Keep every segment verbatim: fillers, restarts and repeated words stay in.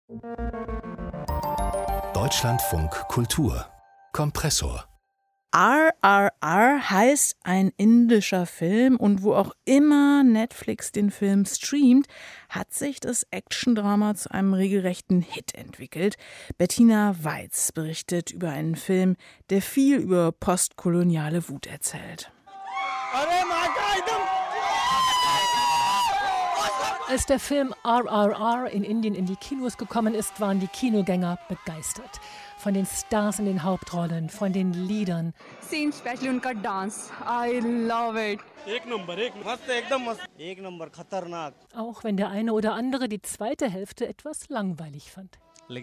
Deutschlandfunk Kultur Kompressor. R R R heißt ein indischer Film, und wo auch immer Netflix den Film streamt, hat sich das Actiondrama zu einem regelrechten Hit entwickelt. Bettina Weiz berichtet über einen Film, der viel über postkoloniale Wut erzählt. Als der Film R R R in Indien in die Kinos gekommen ist, waren die Kinogänger begeistert. Von den Stars in den Hauptrollen, von den Liedern. Scene, especially unka dance. I love it. Auch wenn der eine oder andere die zweite Hälfte etwas langweilig fand.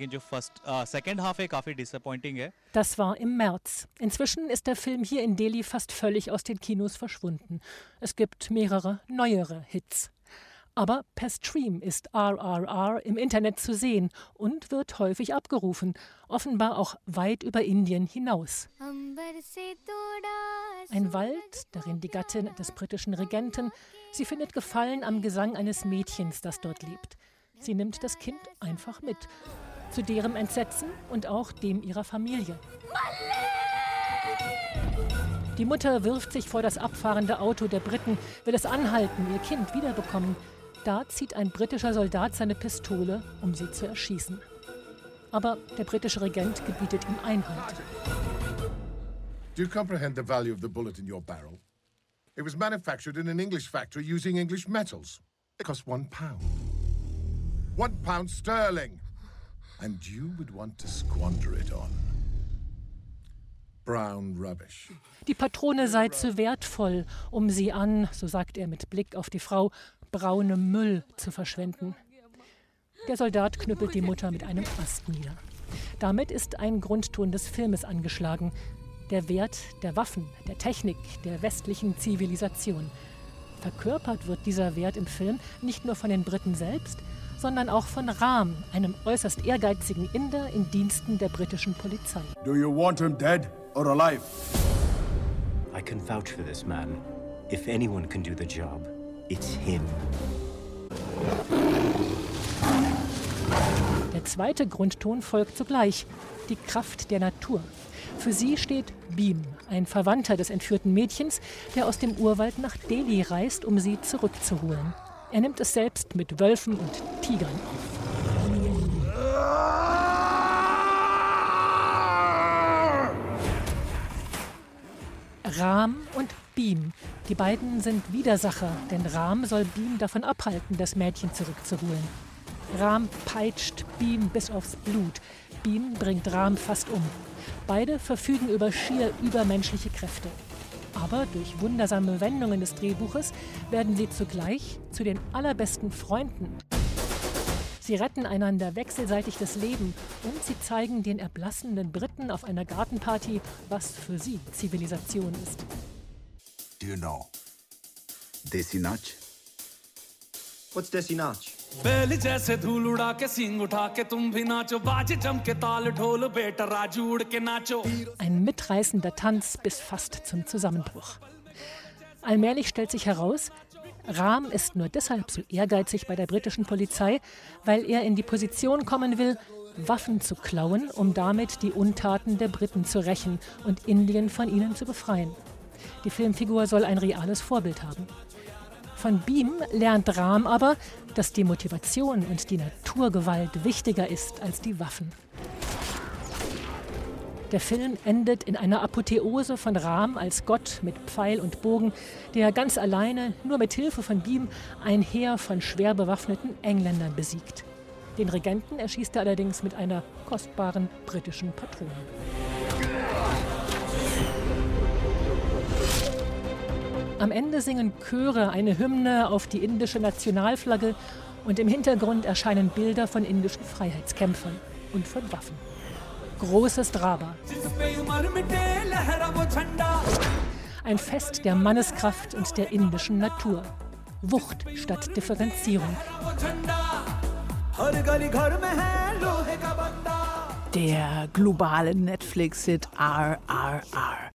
Das war im März. Inzwischen ist der Film hier in Delhi fast völlig aus den Kinos verschwunden. Es gibt mehrere neuere Hits. Aber per Stream ist R R R im Internet zu sehen und wird häufig abgerufen, offenbar auch weit über Indien hinaus. Ein Wald, darin die Gattin des britischen Regenten, sie findet Gefallen am Gesang eines Mädchens, das dort lebt. Sie nimmt das Kind einfach mit, zu deren Entsetzen und auch dem ihrer Familie. Die Mutter wirft sich vor das abfahrende Auto der Briten, will es anhalten, ihr Kind wiederbekommen. Da zieht ein britischer Soldat seine Pistole, um sie zu erschießen. Aber der britische Regent gebietet ihm Einhalt. Do you comprehend the value of the bullet in your barrel? It was manufactured in an English factory using English metals. It cost one pound. One pound sterling. And you would want to squander it on brown rubbish. Die Patrone sei zu wertvoll, um sie an, so sagt er mit Blick auf die Frau, braunem Müll zu verschwenden. Der Soldat knüppelt die Mutter mit einem Ast nieder. Damit ist ein Grundton des Filmes angeschlagen. Der Wert der Waffen, der Technik, der westlichen Zivilisation. Verkörpert wird dieser Wert im Film nicht nur von den Briten selbst, sondern auch von Ram, einem äußerst ehrgeizigen Inder in Diensten der britischen Polizei. Do you want him dead or alive? I can vouch for this man. If anyone can do the job, it's him. Der zweite Grundton folgt sogleich, die Kraft der Natur. Für sie steht Bhim, ein Verwandter des entführten Mädchens, der aus dem Urwald nach Delhi reist, um sie zurückzuholen. Er nimmt es selbst mit Wölfen und Tigern auf. Ram und Bhim. Die beiden sind Widersacher, denn Ram soll Bhim davon abhalten, das Mädchen zurückzuholen. Ram peitscht Bhim bis aufs Blut. Bhim bringt Ram fast um. Beide verfügen über schier übermenschliche Kräfte. Aber durch wundersame Wendungen des Drehbuches werden sie zugleich zu den allerbesten Freunden. Sie retten einander wechselseitig das Leben und sie zeigen den erblassenden Briten auf einer Gartenparty, was für sie Zivilisation ist. Do you know Desi Nach? What's Desi Nach? Ein mitreißender Tanz bis fast zum Zusammenbruch. Allmählich stellt sich heraus, Ram ist nur deshalb so ehrgeizig bei der britischen Polizei, weil er in die Position kommen will, Waffen zu klauen, um damit die Untaten der Briten zu rächen und Indien von ihnen zu befreien. Die Filmfigur soll ein reales Vorbild haben. Von Bhim lernt Ram aber, dass die Motivation und die Naturgewalt wichtiger ist als die Waffen. Der Film endet in einer Apotheose von Ram als Gott mit Pfeil und Bogen, der ganz alleine, nur mit Hilfe von Bhim, ein Heer von schwer bewaffneten Engländern besiegt. Den Regenten erschießt er allerdings mit einer kostbaren britischen Patrone. Am Ende singen Chöre eine Hymne auf die indische Nationalflagge und im Hintergrund erscheinen Bilder von indischen Freiheitskämpfern und von Waffen. Großes Drama. Ein Fest der Manneskraft und der indischen Natur. Wucht statt Differenzierung. Der globale Netflix-Hit R R R.